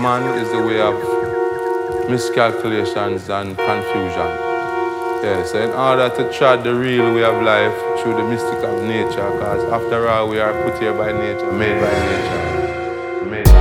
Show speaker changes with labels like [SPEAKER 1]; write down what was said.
[SPEAKER 1] man is the way of miscalculations and confusion. Yeah, so in order to tread the real way of life through the mystic of nature, because after all, we are put here by nature, made by nature, made